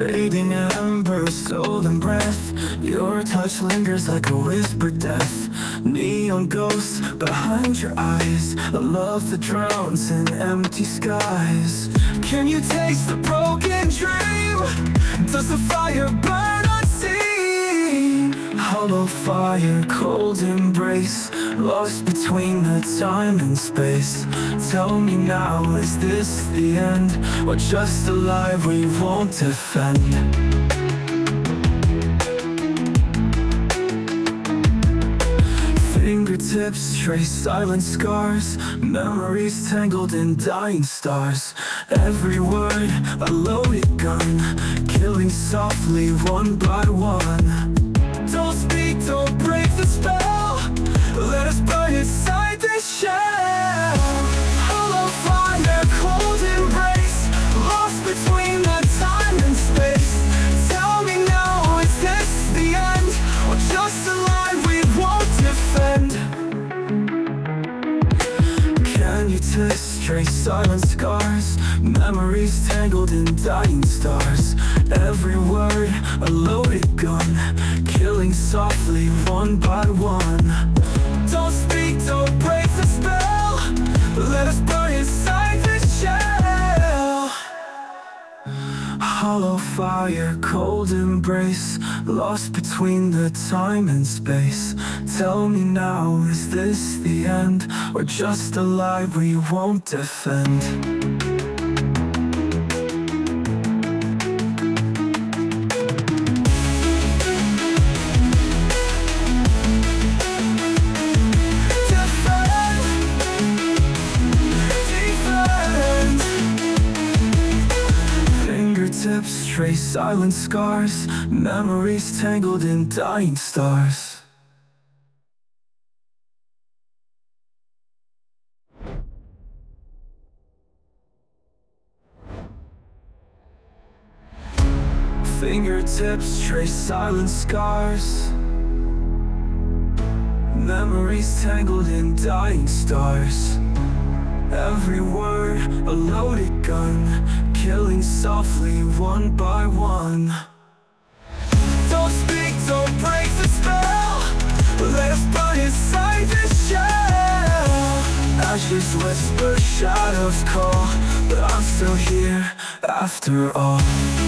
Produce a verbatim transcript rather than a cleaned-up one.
Fading ember, soul and breath. Your touch lingers like a whispered death. Neon ghosts behind your eyes, a love that drowns in empty skies. Can you taste the broken dream? Does the fire burn unseen? Hollow fire, cold embrace, lost between the time and space. Tell me now, is this the end? Or just a lie we won't defend? Fingertips trace silent scars, memories tangled in dying stars. Every word a loaded gun, killing softly one by one. Don't speak, don't break the spell. Let us burn inside this shell. Hollow fire, cold embrace, lost between the time and space. Tell me now, is this the end? Or just a line we won't defend? Can you taste trace silent scars, memories tangled in dying stars? Every word a loaded gun, killing softly one by one. Don't speak, don't break the spell. Let us burn inside this shell. Hollow fire, cold embrace, lost between the time and space. Tell me now, is this the end? Or just a lie we won't defend? Tips trace silent scars, memories tangled in dying stars. Fingertips trace silent scars, memories tangled in dying stars. Every word a loaded gun, killing softly one by one. Don't speak, don't break the spell. Let us burn inside this shell. Ashes whisper, shadows call, but I'm still here after all.